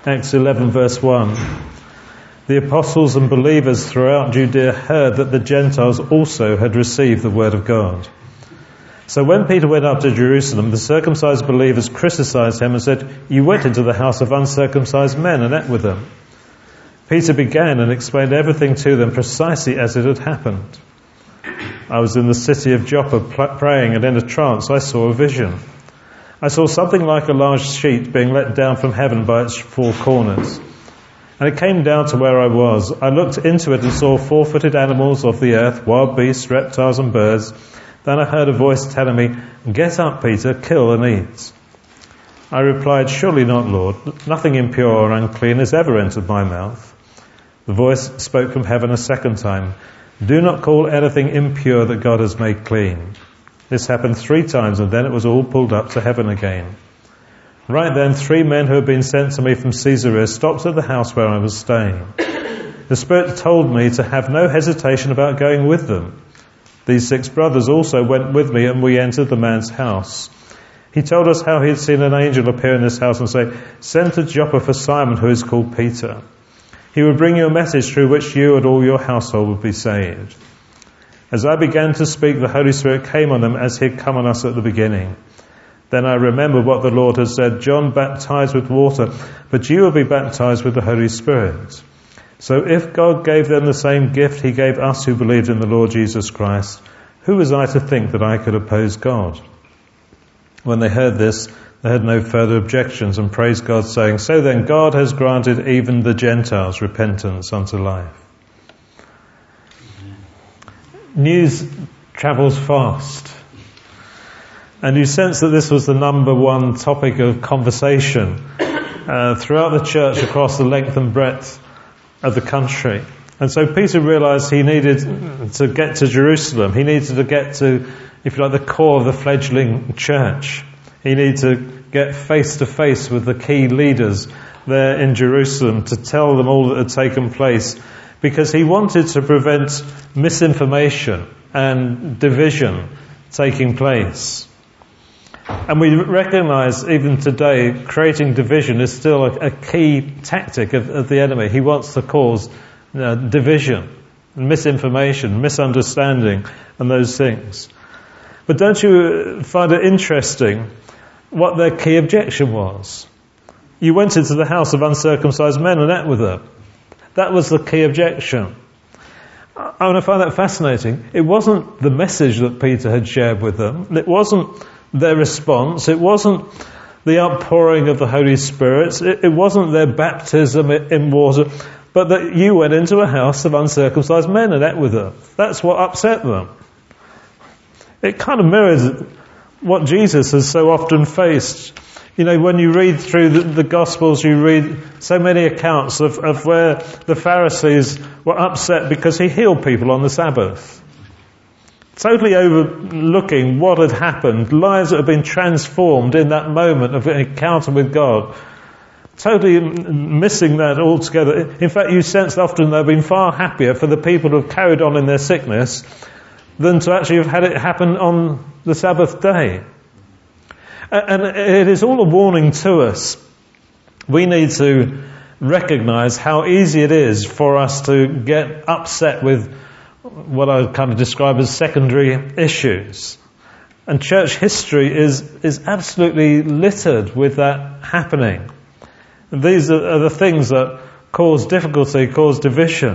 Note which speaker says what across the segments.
Speaker 1: Acts 11 verse 1. The apostles and believers throughout Judea heard that the Gentiles also had received the word of God. So when Peter went up to Jerusalem, the circumcised believers criticized him and said, "You went into the house of uncircumcised men and ate with them." Peter began and explained everything to them precisely as it had happened. "I was in the city of Joppa praying, and in a trance I saw a vision. I saw something like a large sheet being let down from heaven by its four corners. And it came down to where I was. I looked into it and saw four-footed animals of the earth, wild beasts, reptiles and birds. Then I heard a voice telling me, 'Get up, Peter, kill and eat.' I replied, 'Surely not, Lord. Nothing impure or unclean has ever entered my mouth.' The voice spoke from heaven a second time, 'Do not call anything impure that God has made clean.' This happened 3 times, and then it was all pulled up to heaven again. Right then, 3 men who had been sent to me from Caesarea stopped at the house where I was staying. The Spirit told me to have no hesitation about going with them. These 6 brothers also went with me, and we entered the man's house. He told us how he had seen an angel appear in this house and say, 'Send to Joppa for Simon, who is called Peter. He will bring you a message through which you and all your household will be saved.' As I began to speak, the Holy Spirit came on them as he had come on us at the beginning. Then I remembered what the Lord had said, 'John baptized with water, but you will be baptized with the Holy Spirit.' So if God gave them the same gift he gave us who believed in the Lord Jesus Christ, who was I to think that I could oppose God?" When they heard this, they had no further objections and praised God, saying, "So then God has granted even the Gentiles repentance unto life." News travels fast. And you sense that this was the number one topic of conversation throughout the church across the length and breadth of the country. And so Peter realized he needed to get to Jerusalem. He needed to get to, if you like, the core of the fledgling church. He needed to get face to face with the key leaders there in Jerusalem to tell them all that had taken place, because he wanted to prevent misinformation and division taking place. And we recognize even today, creating division is still a key tactic of the enemy. He wants to cause division, misinformation, misunderstanding, and those things. But don't you find it interesting what their key objection was? You went into the house of uncircumcised men and ate with them. That was the key objection. I find that fascinating. It wasn't the message that Peter had shared with them. It wasn't their response. It wasn't the outpouring of the Holy Spirit. It wasn't their baptism in water. But that you went into a house of uncircumcised men and ate with them. That's what upset them. It kind of mirrors what Jesus has so often faced. You know, when you read through the Gospels, you read so many accounts of where the Pharisees were upset because he healed people on the Sabbath. Totally overlooking what had happened, lives that had been transformed in that moment of an encounter with God. Totally missing that altogether. In fact, you sense often they've been far happier for the people who have carried on in their sickness than to actually have had it happen on the Sabbath day. And it is all a warning to us. We need to recognize how easy it is for us to get upset with what I kind of describe as secondary issues. And church history is absolutely littered with that happening. These are the things that cause difficulty, cause division.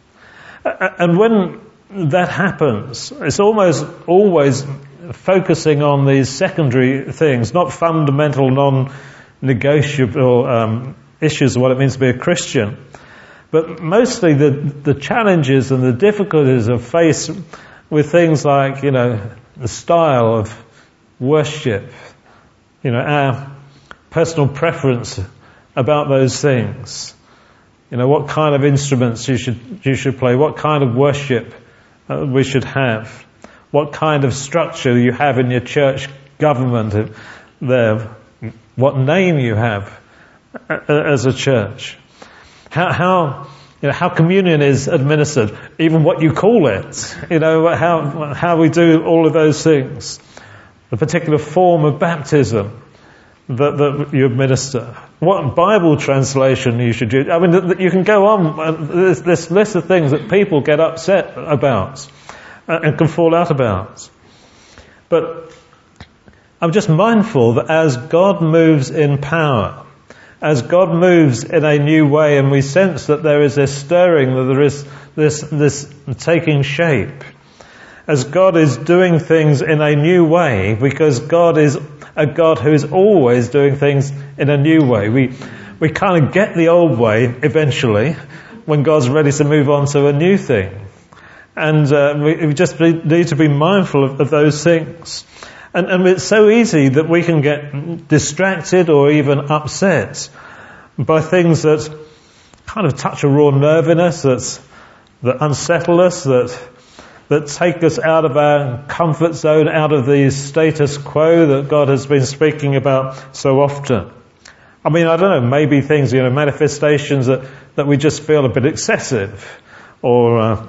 Speaker 1: And when that happens, it's almost always focusing on these secondary things, not fundamental, non-negotiable issues of what it means to be a Christian, but mostly the challenges and the difficulties of face with things like, you know, the style of worship, you know, our personal preference about those things. You know, what kind of instruments you should play, what kind of worship we should have. What kind of structure you have in your church government there, what name you have as a church, how communion is administered, even what you call it, you know, how we do all of those things, the particular form of baptism, that you administer, what Bible translation you should use. I mean, you can go on, there's this list of things that people get upset about and can fall out about. But I'm just mindful that as God moves in power, as God moves in a new way, and we sense that there is this stirring, that there is this taking shape, as God is doing things in a new way, because God is a God who is always doing things in a new way. We kind of get the old way eventually when God's ready to move on to a new thing. And we just need to be mindful of those things. And it's so easy that we can get distracted or even upset by things that kind of touch a raw nerve in us, that unsettle us, that take us out of our comfort zone, out of the status quo that God has been speaking about so often. I mean, I don't know, maybe things, manifestations that we just feel a bit excessive, or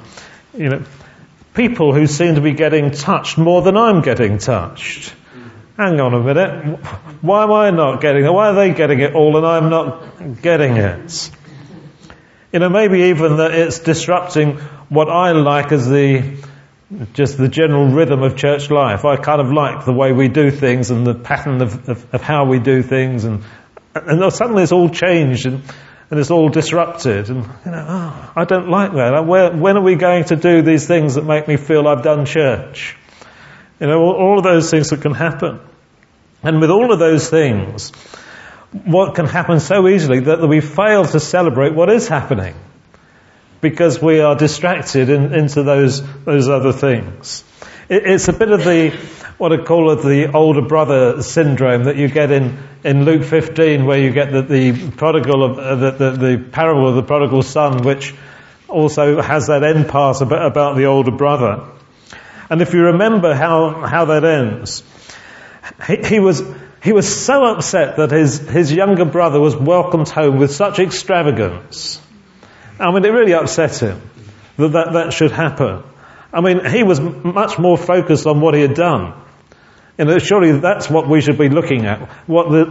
Speaker 1: people who seem to be getting touched more than I'm getting touched. Hang on a minute, why am I not getting it? Why are they getting it all and I'm not getting it? Maybe even that it's disrupting what I like as just the general rhythm of church life. I kind of like the way we do things and the pattern of how we do things, and suddenly it's all changed and it's all disrupted, and I don't like that. When are we going to do these things that make me feel I've done church? All of those things that can happen. And with all of those things, what can happen so easily that we fail to celebrate what is happening, because we are distracted into those other things. It's a bit of what I call it, the older brother syndrome that you get in Luke 15, where you get the parable of the prodigal son, which also has that end part about the older brother. And if you remember how that ends, he was so upset that his younger brother was welcomed home with such extravagance. I mean, it really upset him that should happen. I mean, he was much more focused on what he had done. Surely that's what we should be looking at, what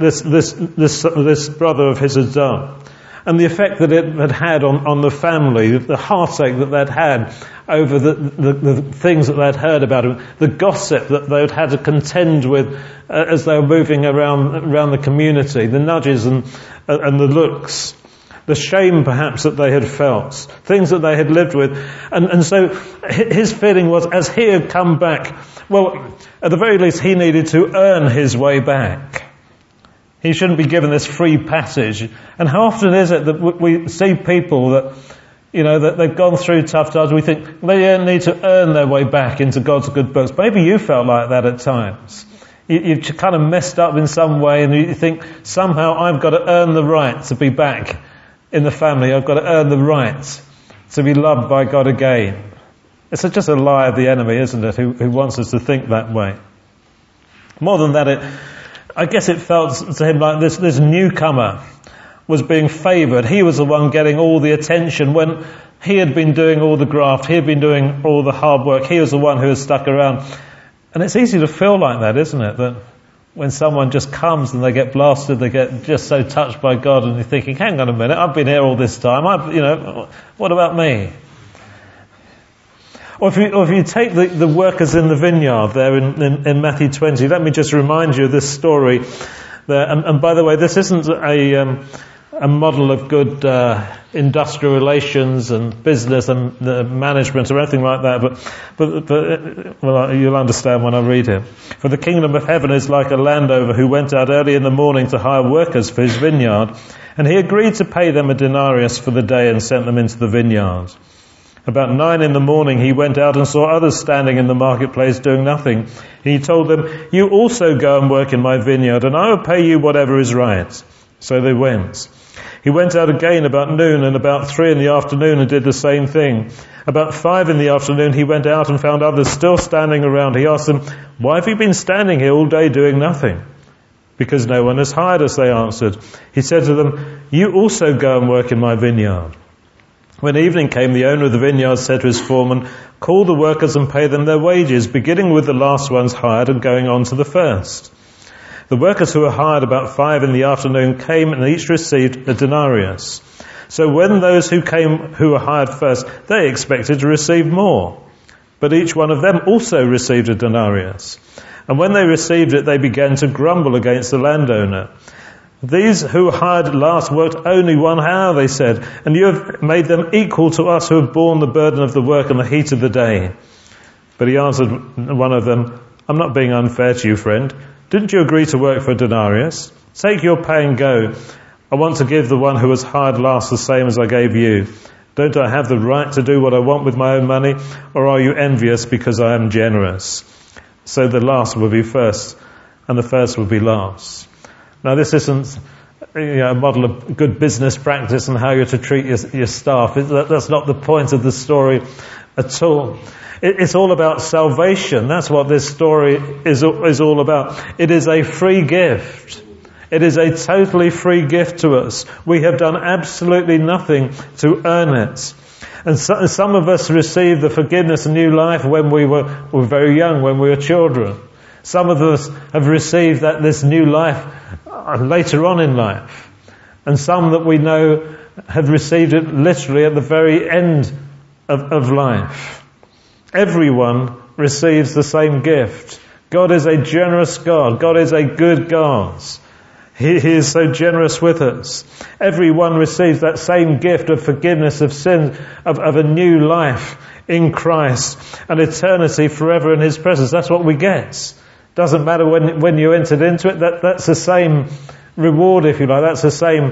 Speaker 1: this brother of his had done. And the effect that it had had on the family, the heartache that they'd had over the things that they'd heard about him, the gossip that they'd had to contend with as they were moving around the community, the nudges and the looks, the shame perhaps that they had felt, things that they had lived with. And so his feeling was, as he had come back, well, at the very least he needed to earn his way back. He shouldn't be given this free passage. And how often is it that we see people that, that they've gone through tough times, we think they need to earn their way back into God's good books. Maybe you felt like that at times. You've kind of messed up in some way, and you think, somehow I've got to earn the right to be back in the family. I've got to earn the right to be loved by God again. It's just a lie of the enemy, isn't it, who wants us to think that way. More than that, I guess it felt to him like this newcomer was being favoured. He was the one getting all the attention when he had been doing all the graft, he had been doing all the hard work, he was the one who had stuck around. And it's easy to feel like that, isn't it? That when someone just comes and they get blasted, they get just so touched by God, and you're thinking, hang on a minute, I've been here all this time, what about me? Or if you take the workers in the vineyard there in Matthew 20, let me just remind you of this story there. And by the way, this isn't a model of good industrial relations and business and management or anything like that, but you'll understand when I read it. For the kingdom of heaven is like a landowner who went out early in the morning to hire workers for his vineyard, and he agreed to pay them a denarius for the day and sent them into the vineyard. About 9 a.m, he went out and saw others standing in the marketplace doing nothing. He told them, "You also go and work in my vineyard, and I will pay you whatever is right." So they went. He went out again about noon, and about 3 p.m, and did the same thing. About 5 p.m, he went out and found others still standing around. He asked them, "Why have you been standing here all day doing nothing?" "Because no one has hired us," they answered. He said to them, "You also go and work in my vineyard." When evening came, the owner of the vineyard said to his foreman, "Call the workers and pay them their wages, beginning with the last ones hired and going on to the first." The workers who were hired about 5 in the afternoon came and each received a denarius. So when those who came who were hired first, they expected to receive more. But each one of them also received a denarius. And when they received it, they began to grumble against the landowner. These who were hired last worked only 1 hour, they said, and you have made them equal to us who have borne the burden of the work and the heat of the day. But he answered one of them, I'm not being unfair to you, friend. Didn't you agree to work for a denarius? Take your pay and go. I want to give the one who was hired last the same as I gave you. Don't I have the right to do what I want with my own money? Or are you envious because I am generous? So the last will be first, and the first will be last. Now this isn't a model of good business practice and how you're to treat your staff. That's not the point of the story at all. It's all about salvation. That's what this story is all about. It is a free gift. It is a totally free gift to us. We have done absolutely nothing to earn it. And some of us received the forgiveness and new life when we were very young, when we were children. Some of us have received this new life later on in life. And some that we know have received it literally at the very end of life. Everyone receives the same gift. God is a generous God. God is a good God. He is so generous with us. Everyone receives that same gift of forgiveness of sin, of a new life in Christ, an eternity forever in His presence. That's what we get. Doesn't matter when you entered into it. That's the same reward, if you like. That's the same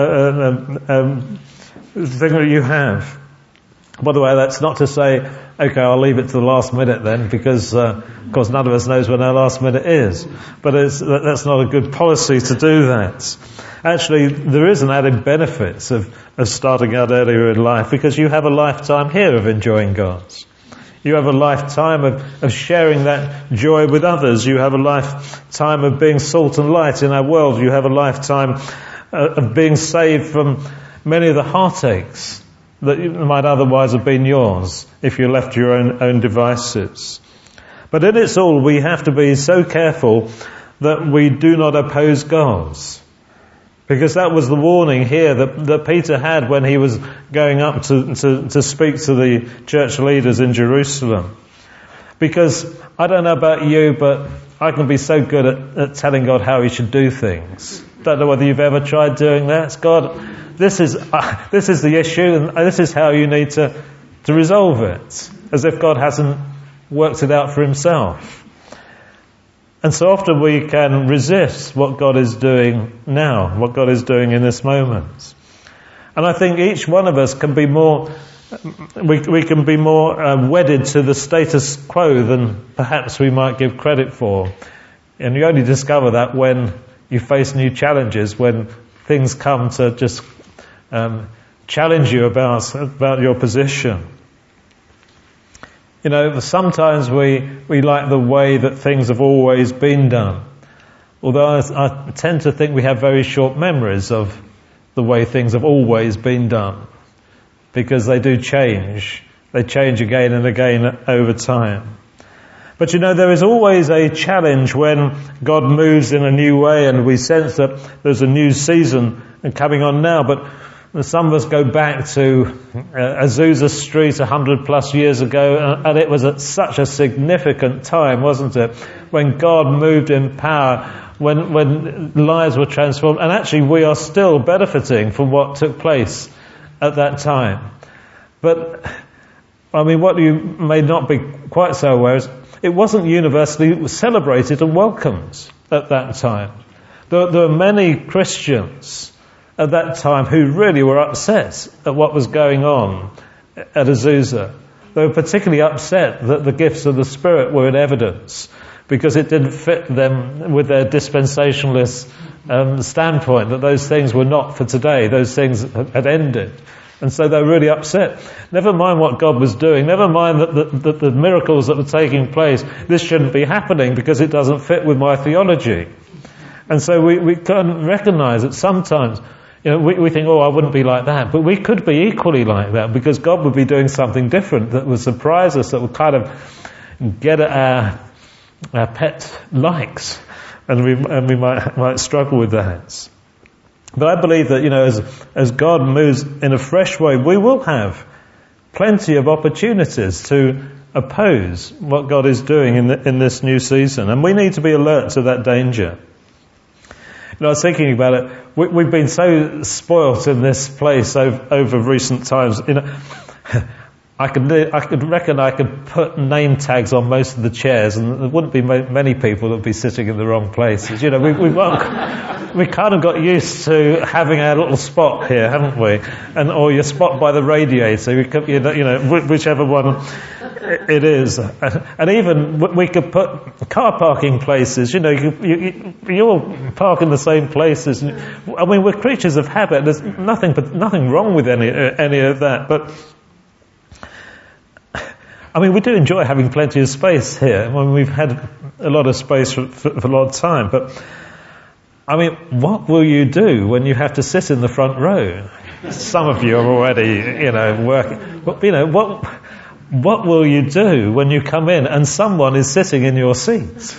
Speaker 1: thing that you have. By the way, that's not to say, okay, I'll leave it to the last minute then, because of course none of us knows when our last minute is. But that's not a good policy to do that. Actually, there is an added benefit of starting out earlier in life, because you have a lifetime here of enjoying God. You have a lifetime of sharing that joy with others. You have a lifetime of being salt and light in our world. You have a lifetime of being saved from many of the heartaches that might otherwise have been yours if you left your own devices. But in it all, we have to be so careful that we do not oppose God. Because that was the warning here that Peter had when he was going up to speak to the church leaders in Jerusalem. Because I don't know about you, but I can be so good at telling God how He should do things. Don't know whether you've ever tried doing that. It's God, this is the issue, and this is how you need to resolve it. As if God hasn't worked it out for Himself. And so often we can resist what God is doing now, what God is doing in this moment. And I think each one of us can be more, we can be more wedded to the status quo than perhaps we might give credit for. And you only discover that when you face new challenges, when things come to just challenge you about your position. You know, sometimes we like the way that things have always been done. Although I tend to think we have very short memories of the way things have always been done. Because they do change. They change again and again over time. But you know, there is always a challenge when God moves in a new way, and we sense that there's a new season coming on now. But some of us go back to Azusa Street 100 plus years ago, and it was at such a significant time, wasn't it? When God moved in power, when lives were transformed, and actually we are still benefiting from what took place at that time. But, I mean, what you may not be quite so aware is, it wasn't universally celebrated and welcomed at that time. There were many Christians at that time who really were upset at what was going on at Azusa. They were particularly upset that the gifts of the Spirit were in evidence, because it didn't fit them with their dispensationalist standpoint, that those things were not for today, those things had ended. And so they were really upset. Never mind what God was doing, never mind that the miracles that were taking place, this shouldn't be happening because it doesn't fit with my theology. And so we can recognize that sometimes, you know, we think, oh, I wouldn't be like that. But we could be equally like that, because God would be doing something different that would surprise us, that would kind of get at our pet likes, and we might struggle with that. But I believe that, as God moves in a fresh way, we will have plenty of opportunities to oppose what God is doing in this new season. And we need to be alert to that danger. I was thinking about it. We've been so spoilt in this place over recent times. I could put name tags on most of the chairs, and there wouldn't be many people that would be sitting in the wrong places. We kind of got used to having our little spot here, haven't we? Or your spot by the radiator, whichever one it is. And even we could put car parking places. You all park in the same places. I mean, we're creatures of habit. There's nothing wrong with any of that, but. I mean, we do enjoy having plenty of space here. I mean, we've had a lot of space for a lot of time. But, I mean, what will you do when you have to sit in the front row? Some of you are already, working. But, what will you do when you come in and someone is sitting in your seat?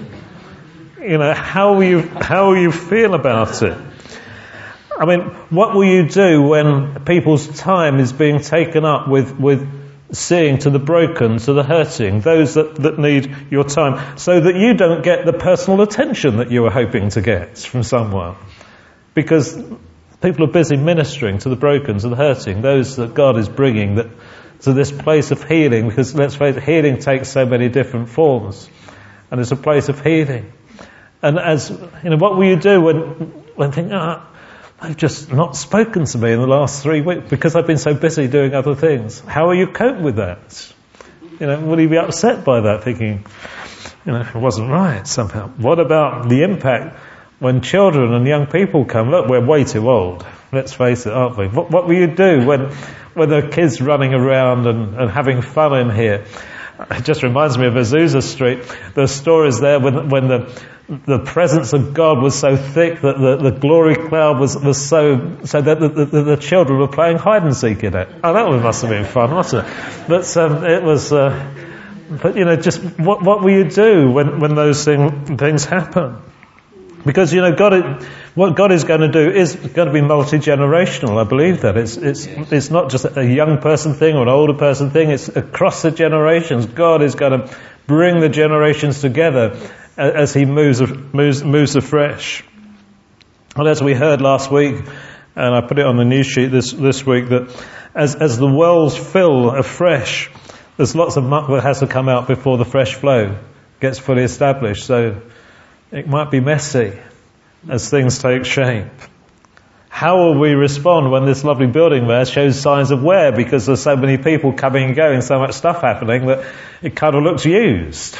Speaker 1: How will you feel about it? I mean, what will you do when people's time is being taken up with seeing to the broken, to the hurting, those that need your time, so that you don't get the personal attention that you were hoping to get from someone? Because people are busy ministering to the broken, to the hurting, those that God is bringing to this place of healing, because let's face it, healing takes so many different forms, and it's a place of healing. And what will you do when think, they've just not spoken to me in the last 3 weeks because I've been so busy doing other things? How will you cope with that? Will you be upset by that, thinking, it wasn't right somehow? What about the impact when children and young people come? Look, we're way too old. Let's face it, aren't we? What will you do when there are kids running around and having fun in here? It just reminds me of Azusa Street. The stories there when the presence of God was so thick that the glory cloud was so that the children were playing hide and seek in it. Oh, that must have been fun, wasn't it? But it was. Just what will you do when those things happen? Because what God is going to do is going to be multi-generational. I believe that it's not just a young person thing or an older person thing. It's across the generations. God is going to bring the generations together as He moves afresh. And as we heard last week, and I put it on the news sheet this week, that as the wells fill afresh, there's lots of muck that has to come out before the fresh flow gets fully established. So it might be messy as things take shape. How will we respond when this lovely building there shows signs of wear because there's so many people coming and going, so much stuff happening that it kind of looks used?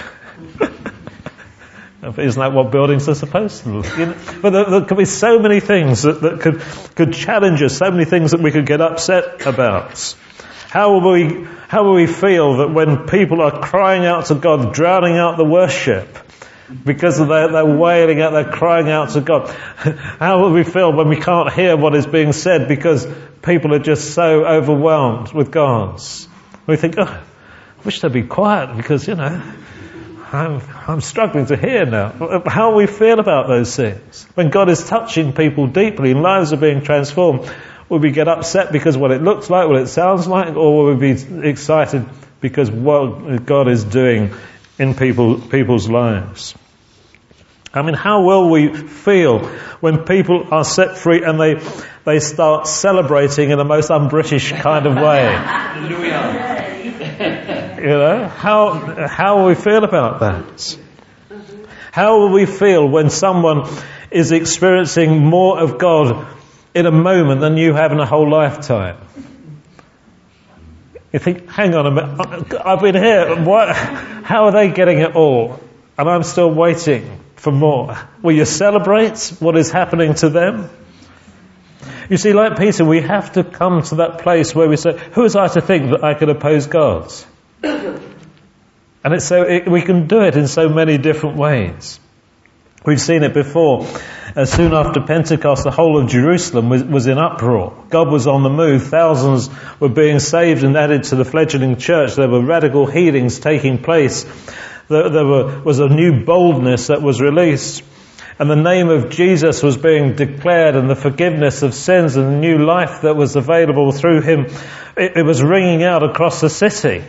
Speaker 1: Isn't that what buildings are supposed to look? But there could be so many things that could challenge us, so many things that we could get upset about. How will we feel that when people are crying out to God, drowning out the worship, because they're wailing out, they're crying out to God? How will we feel when we can't hear what is being said because people are just so overwhelmed with God? We think, I wish they'd be quiet because, I'm struggling to hear now. How will we feel about those things? When God is touching people deeply and lives are being transformed, will we get upset because what it looks like, what it sounds like, or will we be excited because what God is doing in people's lives? I mean, how will we feel when people are set free and they start celebrating in the most un-British kind of way? How will we feel about that? How will we feel when someone is experiencing more of God in a moment than you have in a whole lifetime? You think, hang on a minute, I've been here, how are they getting it all? And I'm still waiting for more. Will you celebrate what is happening to them? You see, like Peter, we have to come to that place where we say, who was I to think that I could oppose God? And we can do it in so many different ways. We've seen it before. Soon after Pentecost, the whole of Jerusalem was in uproar. God was on the move. Thousands were being saved and added to the fledgling church. There were radical healings taking place. There was a new boldness that was released. and the name of Jesus was being declared, and the forgiveness of sins and the new life that was available through him, it was ringing out across the city.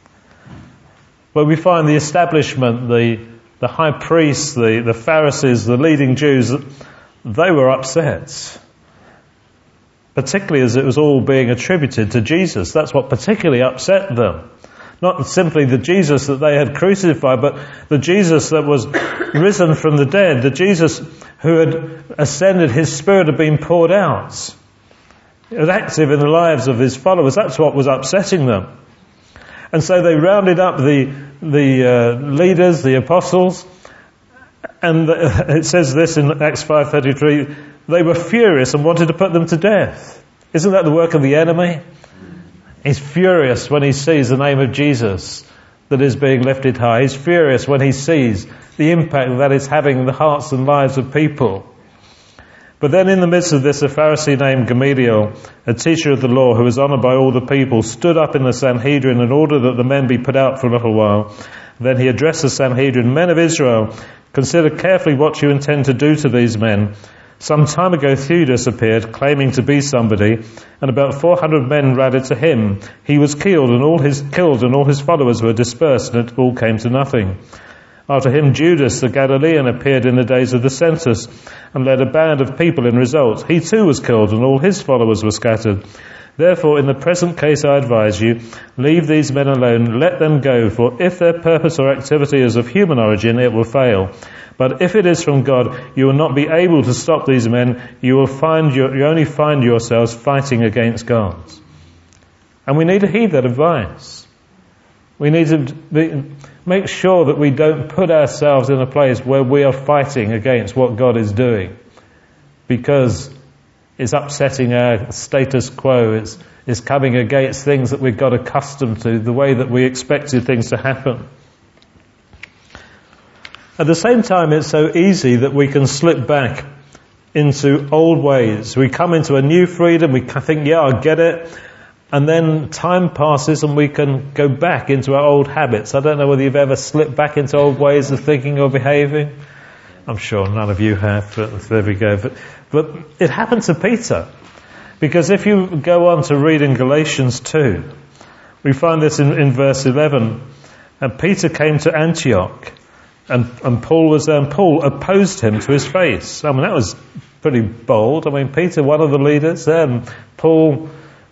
Speaker 1: But we find the establishment, the high priests, the Pharisees, the leading Jews, they were upset. Particularly as it was all being attributed to Jesus. That's what particularly upset them. Not simply the Jesus that they had crucified, but the Jesus that was risen from the dead. The Jesus who had ascended, his Spirit had been poured out. It was active in the lives of his followers. That's what was upsetting them. And so they rounded up the leaders, the apostles, and it says this in Acts 5:33, they were furious and wanted to put them to death. Isn't that the work of the enemy? He's furious when he sees the name of Jesus that is being lifted high. He's furious when he sees the impact that it's having in the hearts and lives of people. But then in the midst of this, a Pharisee named Gamaliel, a teacher of the law who was honoured by all the people, stood up in the Sanhedrin and ordered that the men be put out for a little while. Then he addressed the Sanhedrin, "Men of Israel, consider carefully what you intend to do to these men. Some time ago Theudas appeared, claiming to be somebody, and about 400 men rallied to him. He was killed, and all his followers were dispersed, and it all came to nothing. After him Judas the Galilean appeared in the days of the census, and led a band of people in revolt. He too was killed, and all his followers were scattered. Therefore, in the present case I advise you, leave these men alone, let them go, for if their purpose or activity is of human origin, it will fail. But if it is from God, you will not be able to stop these men. You only find yourselves fighting against God." And we need to heed that advice. We need to make sure that we don't put ourselves in a place where we are fighting against what God is doing, because it's upsetting our status quo. It's coming against things that we've got accustomed to, the way that we expected things to happen. At the same time, it's so easy that we can slip back into old ways. We come into a new freedom, we think, yeah, I get it, and then time passes and we can go back into our old habits. I don't know whether you've ever slipped back into old ways of thinking or behaving. I'm sure none of you have, but there we go. But it happened to Peter. Because if you go on to read in Galatians 2, we find this in verse 11. And Peter came to Antioch, and Paul was there, and Paul opposed him to his face. I mean, that was pretty bold. I mean, Peter, one of the leaders, and Paul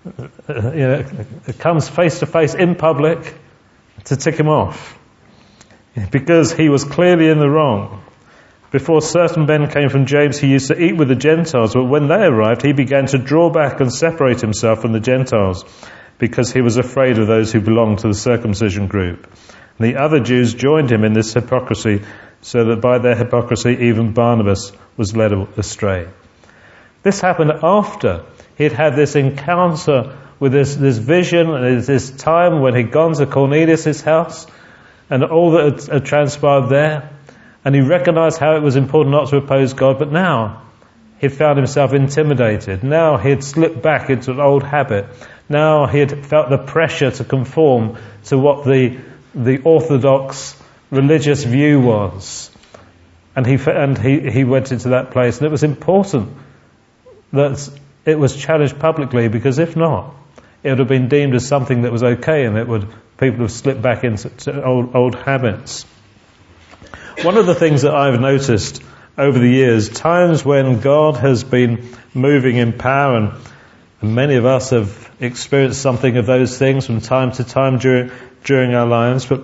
Speaker 1: comes face to face in public to tick him off, because he was clearly in the wrong. Before certain men came from James, he used to eat with the Gentiles, but when they arrived, he began to draw back and separate himself from the Gentiles, because he was afraid of those who belonged to the circumcision group. And the other Jews joined him in this hypocrisy, so that by their hypocrisy even Barnabas was led astray. This happened after he'd had this encounter with this vision, and this time when he'd gone to Cornelius' house, and all that had transpired there. And he recognized how it was important not to oppose God, but now he'd found himself intimidated. Now he had slipped back into an old habit. Now he had felt the pressure to conform to what the orthodox religious view was. And he went into that place. And it was important that it was challenged publicly, because if not, it would have been deemed as something that was okay, and people would slip back into old habits. One of the things that I've noticed over the years, times when God has been moving in power, and many of us have experienced something of those things from time to time during our lives, but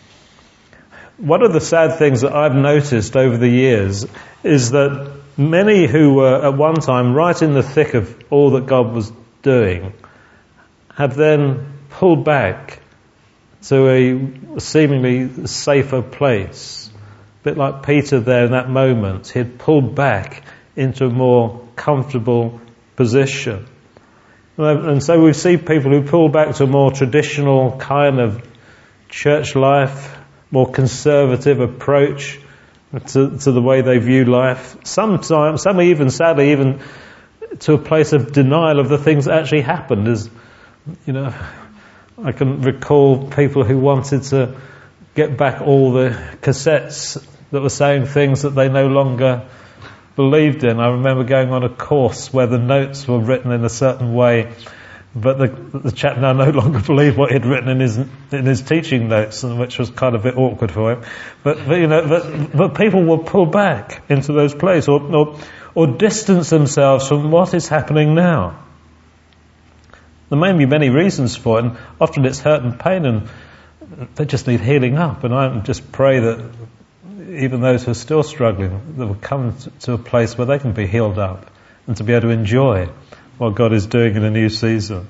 Speaker 1: one of the sad things that I've noticed over the years is that many who were at one time right in the thick of all that God was doing have then pulled back to a seemingly safer place. A bit like Peter there in that moment. He had pulled back into a more comfortable position. And so we see people who pull back to a more traditional kind of church life, more conservative approach to the way they view life. Sometimes, some even sadly, even to a place of denial of the things that actually happened. As I can recall people who wanted to get back all the cassettes that were saying things that they no longer believed in. I remember going on a course where the notes were written in a certain way, but the chap now no longer believed what he'd written in his teaching notes, and which was kind of a bit awkward for him. But people will pull back into those places or distance themselves from what is happening now. There may be many reasons for it, and often it's hurt and pain, and they just need healing up. And I just pray that even those who are still struggling, they will come to a place where they can be healed up and to be able to enjoy what God is doing in a new season.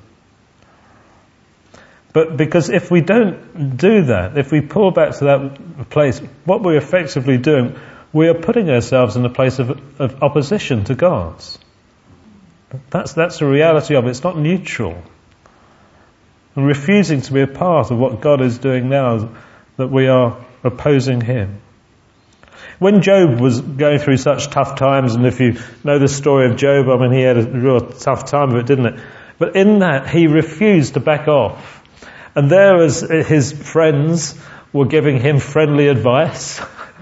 Speaker 1: But because if we don't do that, if we pull back to that place, what we're effectively doing, we are putting ourselves in a place of opposition to God's. That's the reality of it. It's not neutral. And refusing to be a part of what God is doing now, that we are opposing Him. When Job was going through such tough times, and if you know the story of Job, I mean, he had a real tough time of it, didn't it? But in that, he refused to back off. And there, as his friends were giving him friendly advice,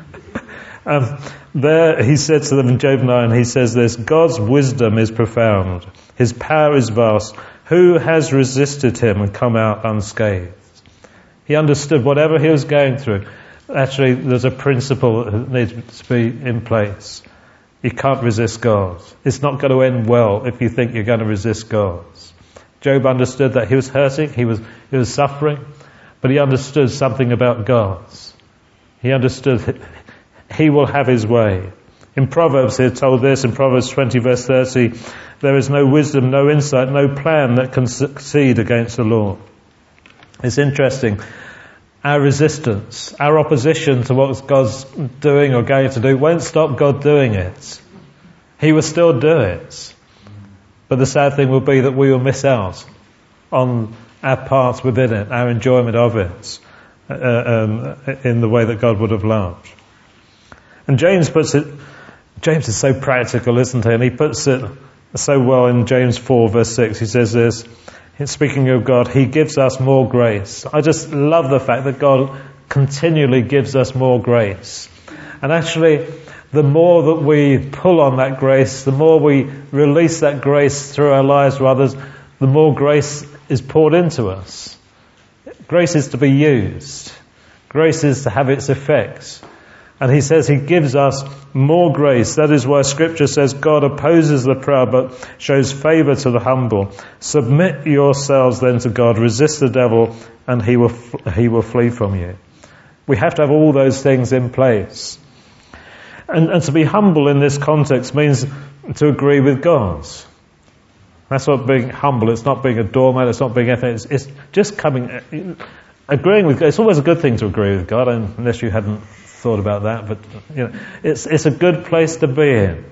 Speaker 1: there he said to them in Job 9, he says this: God's wisdom is profound, His power is vast. Who has resisted Him and come out unscathed? He understood whatever he was going through. Actually, there's a principle that needs to be in place. You can't resist God. It's not going to end well if you think you're going to resist God. Job understood that he was hurting, he was suffering, but he understood something about God. He understood He will have His way. In Proverbs, he told this, in Proverbs 20 verse 30, there is no wisdom, no insight, no plan that can succeed against the Lord. It's interesting. Our resistance, our opposition to what God's doing or going to do won't stop God doing it. He will still do it. But the sad thing will be that we will miss out on our part within it, our enjoyment of it, in the way that God would have loved. And James is so practical, isn't he? And he puts it so well in James 4 verse 6. He says this, speaking of God, He gives us more grace. I just love the fact that God continually gives us more grace. And actually, the more that we pull on that grace, the more we release that grace through our lives to others, the more grace is poured into us. Grace is to be used. Grace is to have its effects. And he says He gives us more grace. That is why Scripture says God opposes the proud but shows favour to the humble. Submit yourselves then to God. Resist the devil and he will flee from you. We have to have all those things in place. And to be humble in this context means to agree with God. That's what being humble. It's not being a doormat. It's not being anything. It's just agreeing with God. It's always a good thing to agree with God, unless you hadn't thought about that. But it's a good place to be in.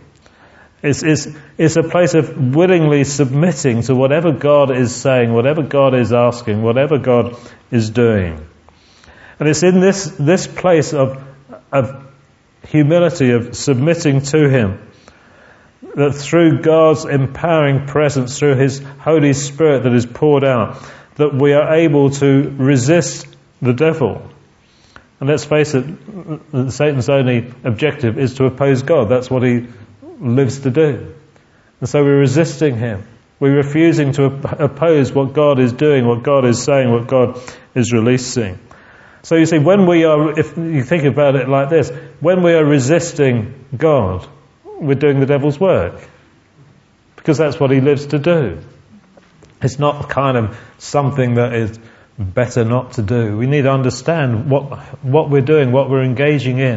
Speaker 1: It's a place of willingly submitting to whatever God is saying, whatever God is asking, whatever God is doing. And it's in this place of humility, of submitting to Him, that through God's empowering presence, through His Holy Spirit that is poured out, that we are able to resist the devil. And let's face it, Satan's only objective is to oppose God. That's what he lives to do. And so we're resisting him. We're refusing to oppose what God is doing, what God is saying, what God is releasing. So you see, if you think about it like this, when we are resisting God, we're doing the devil's work. Because that's what he lives to do. It's not kind of something that is better not to do. We need to understand what we're doing, what we're engaging in.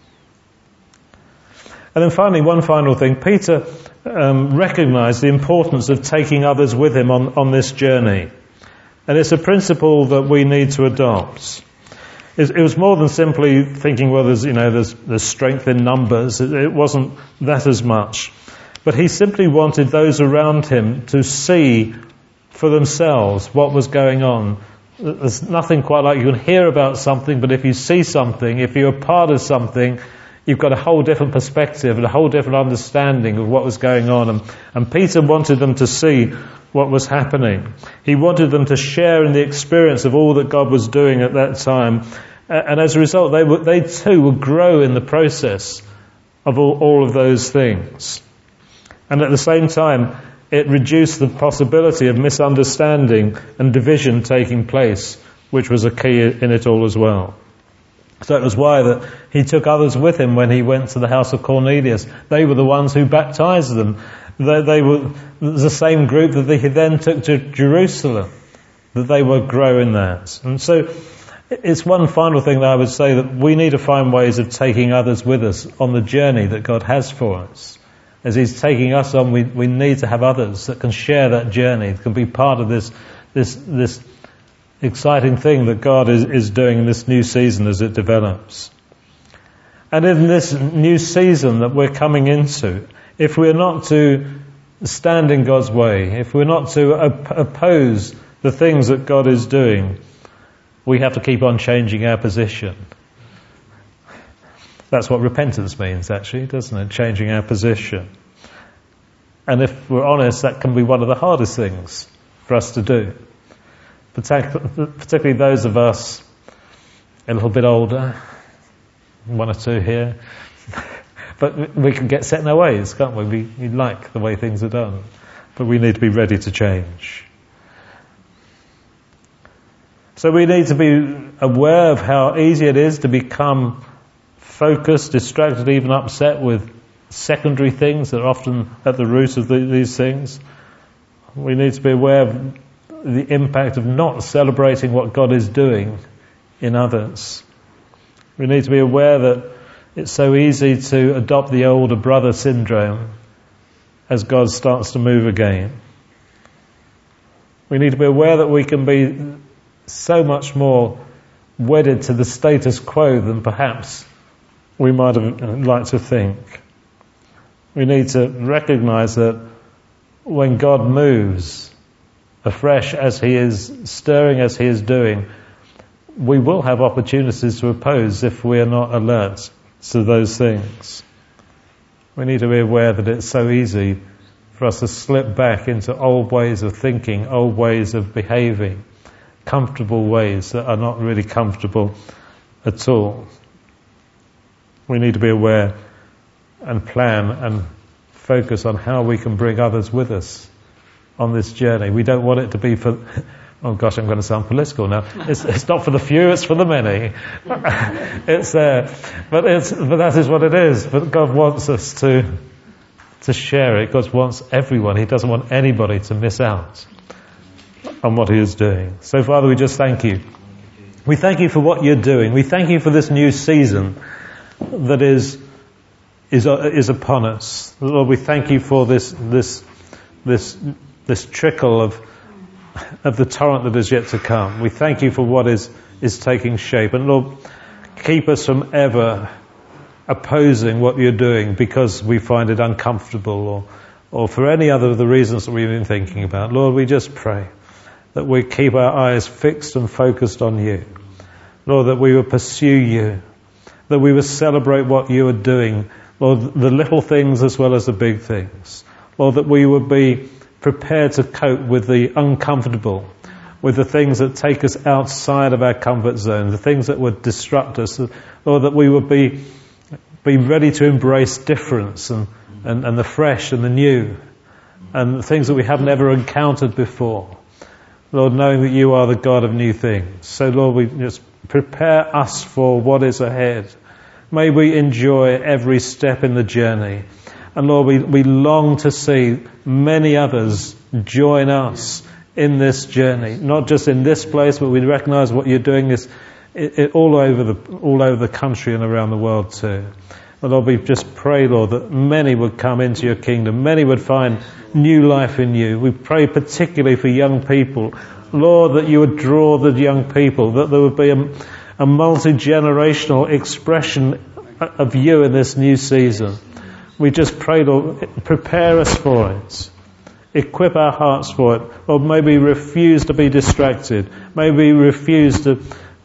Speaker 1: And then finally, one final thing. Peter recognized the importance of taking others with him on this journey. And it's a principle that we need to adopt. It was more than simply thinking, well, there's strength in numbers. It wasn't that as much. But he simply wanted those around him to see for themselves what was going on. There's nothing quite like you can hear about something, but if you see something, if you're a part of something, you've got a whole different perspective and a whole different understanding of what was going on. And Peter wanted them to see what was happening. He wanted them to share in the experience of all that God was doing at that time, And as a result, they too would grow in the process of all of those things. And at the same time, it reduced the possibility of misunderstanding and division taking place, which was a key in it all as well. So it was why that he took others with him when he went to the house of Cornelius. They were the ones who baptized them. They were the same group that he then took to Jerusalem, that they would grow in that. And so it's one final thing that I would say, that we need to find ways of taking others with us on the journey that God has for us. As He's taking us on, we need to have others that can share that journey, that can be part of this exciting thing that God is doing in this new season as it develops. And in this new season that we're coming into, if we're not to stand in God's way, if we're not to oppose the things that God is doing, we have to keep on changing our position. That's what repentance means, actually, doesn't it? Changing our position. And if we're honest, that can be one of the hardest things for us to do. Particularly those of us a little bit older, one or two here. But we can get set in our ways, can't we? We like the way things are done. But we need to be ready to change. So we need to be aware of how easy it is to become focused, distracted, even upset with secondary things that are often at the root of these things. We need to be aware of the impact of not celebrating what God is doing in others. We need to be aware that it's so easy to adopt the older brother syndrome as God starts to move again. We need to be aware that we can be so much more wedded to the status quo than perhaps we might have liked to think. We need to recognize that when God moves afresh, as He is stirring, as He is doing, we will have opportunities to oppose if we are not alert to those things. We need to be aware that it's so easy for us to slip back into old ways of thinking, old ways of behaving, comfortable ways that are not really comfortable at all. We need to be aware and plan and focus on how we can bring others with us on this journey. We don't want it to be for, oh gosh, I'm going to sound political now. It's not for the few, it's for the many. It's there, but that is what it is. But God wants us to share it. God wants everyone. He doesn't want anybody to miss out on what He is doing. So Father, we just thank You. We thank You for what You're doing. We thank You for this new season that is upon us. Lord, we thank You for this trickle of the torrent that is yet to come. We thank You for what is taking shape. And Lord, keep us from ever opposing what You're doing because we find it uncomfortable or for any other of the reasons that we've been thinking about. Lord, we just pray that we keep our eyes fixed and focused on You. Lord, that we will pursue You, that we will celebrate what You are doing, Lord, the little things as well as the big things. Lord, that we would be prepared to cope with the uncomfortable, with the things that take us outside of our comfort zone, the things that would disrupt us. Lord, that we would be ready to embrace difference and the fresh and the new and the things that we haven't ever encountered before. Lord, knowing that You are the God of new things. So Lord, we just prepare us for what is ahead. May we enjoy every step in the journey. And Lord, we long to see many others join us in this journey. Not just in this place, but we recognise what You're doing is all over the country and around the world too. And Lord, we just pray, Lord, that many would come into Your kingdom. Many would find new life in You. We pray particularly for young people. Lord, that You would draw the young people, that there would be a multi-generational expression of You in this new season. We just pray, Lord, prepare us for it. Equip our hearts for it. Lord, may we refuse to be distracted. May we refuse to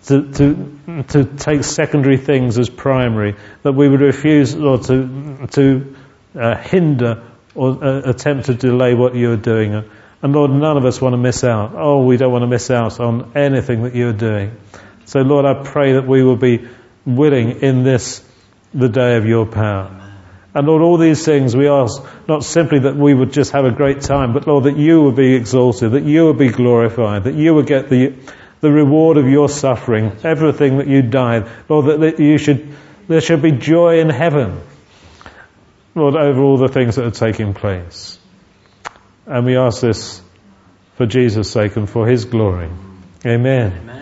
Speaker 1: take secondary things as primary. That we would refuse, Lord, to hinder or attempt to delay what You are doing. And Lord, none of us want to miss out. Oh, we don't want to miss out on anything that You are doing. So Lord, I pray that we will be willing in this, the day of your power. And Lord, all these things we ask, not simply that we would just have a great time, but Lord, that you would be exalted, that you would be glorified, that you would get the reward of your suffering, everything that you died. Lord, that there should be joy in heaven, Lord, over all the things that are taking place. And we ask this for Jesus' sake and for his glory. Amen.